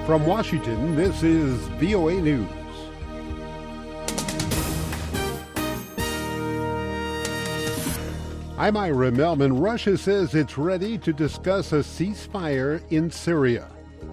From Washington, this is VOA News. I'm Ira Melman. Russia says it's ready to discuss a ceasefire in Syria.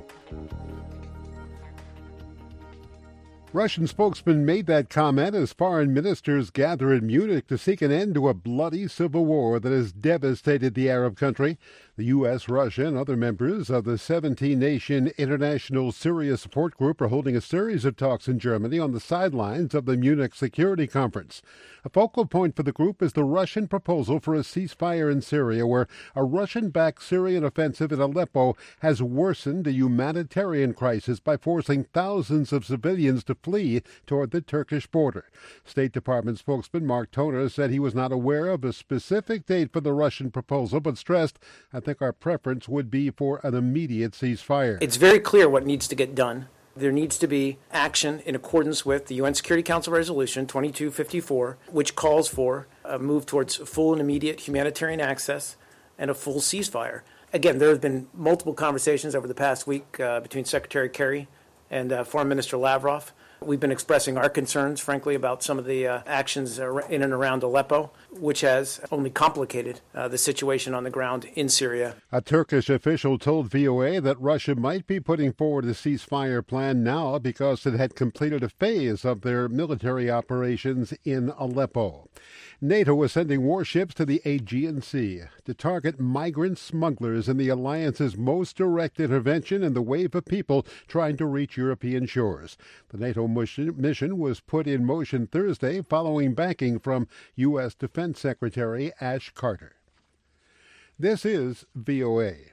Russian spokesman made that comment as foreign ministers gather in Munich to seek an end to a bloody civil war that has devastated the Arab country. The U.S., Russia, and other members of the 17-nation International Syria Support Group are holding a series of talks in Germany on the sidelines of the Munich Security Conference. A focal point for the group is the Russian proposal for a ceasefire in Syria, where a Russian-backed Syrian offensive in Aleppo has worsened a humanitarian crisis by forcing thousands of civilians to flee toward the Turkish border. State Department spokesman Mark Toner said he was not aware of a specific date for the Russian proposal, but stressed, "I think our preference would be for an immediate ceasefire." It's very clear what needs to get done. There needs to be action in accordance with the UN Security Council Resolution 2254, which calls for a move towards full and immediate humanitarian access and a full ceasefire. Again, there have been multiple conversations over the past week between Secretary Kerry and Foreign Minister Lavrov. We've been expressing our concerns, frankly, about some of the actions in and around Aleppo, which has only complicated the situation on the ground in Syria. A Turkish official told VOA that Russia might be putting forward a ceasefire plan now because it had completed a phase of their military operations in Aleppo. NATO is sending warships to the Aegean Sea to target migrant smugglers in the alliance's most direct intervention in the wave of people trying to reach European shores. The NATO mission was put in motion Thursday following backing from U.S. Defense Secretary Ash Carter. This is VOA.